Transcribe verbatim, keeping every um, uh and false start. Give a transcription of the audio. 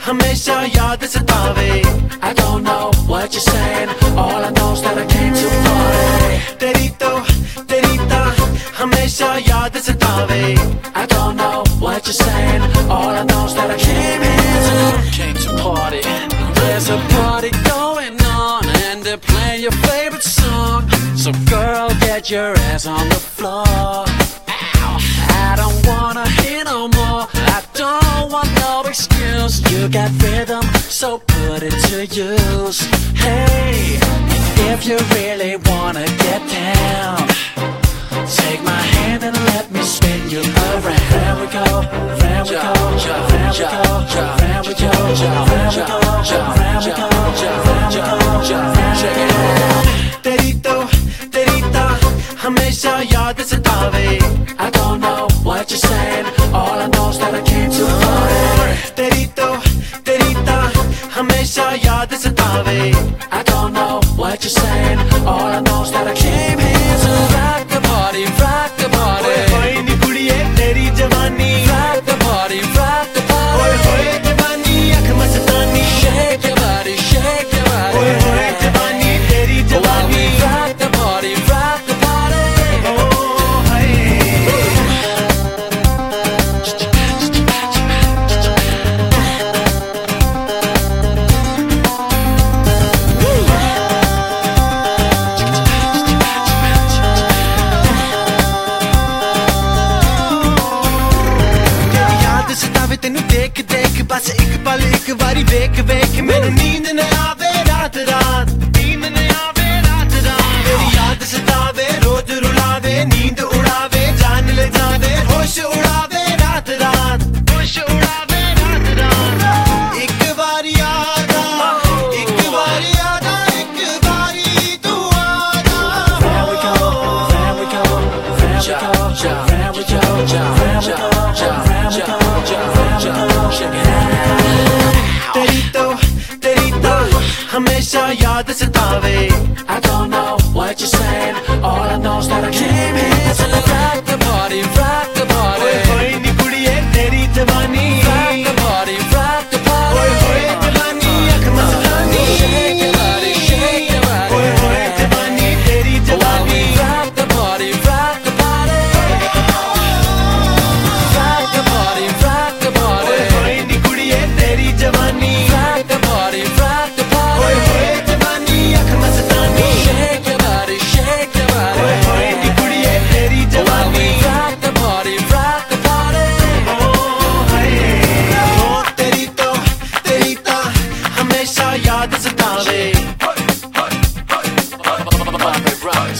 हमेशा याद सतावे. I don't know what you're saying, all I know is that I came to party. तेरी तो तेरी ता हमेशा याद सतावे. I don't know what you're saying, all I know is that I came here to came to party. There's a party going on and they're playing your favorite song. So girl, get your ass on the floor. Ow. I don't wanna hear no more, I don't want no excuse. You got rhythm, so put it to use. Hey, if you really wanna get down, take my hand and let me spin you around. Round we go, round we go, round we go, round we go, round we go, round we go, round we go, check it out. तेरी तो तेरी ता हमेशा याद सतावे. I don't know what you're saying, all I know is that I came to party. तेरी तो तेरी ता हमेशा याद सतावे. I don't know what you're saying, all I know is that I came here to rock the party, rock the party. Oye hoye नी कुड़िये तेरी जवानी, rock the party, rock the party. Oye hoye जवानी आँख मस्तानी, shake your body, shake your body. Oye hoye जवानी तेरी जवानी, rock the party, rock the party. Oh hey. तेनू देख देख बस एक पल एक बारी वेख वेख मैनू नींद न आवे रात रात, नींद न आवे रात रात. तेरी याद सतावे रोज रुलावे, नींद उड़ावे जान ले जावे, होश उड़ावे रात रात, होश उड़ावे रात रात. एक बारी याद आ, एक बारी याद आ, एक बारी तू आजा. Round we go, round we go, round we go, round we go, round we go, round we go. तेरी तो तेरी तो हमेशा याद सतावे. I don't know what you're saying, all I know is that I came here to rock the party, rock the party. ओए होए नी कुड़िये तेरी जवानी, rock the party, rock the party. ओए होए जवानी आँख मस्तानी, shake your body, shake your body. ओए होए जवानी तेरी जवानी, rock the party, rock the party. Rock the party, rock the party. ओए होए नी कुड़िये तेरी जवानी, rock the party, rock the party. ओए होए जवानी आँख मस्तानी, shake your body, shake your body. ओए होए नी कुड़िये तेरी जवानी, rock the party, rock the party. Oh hey, oh तेरी तो तेरी ता हमेशा याद सतावे.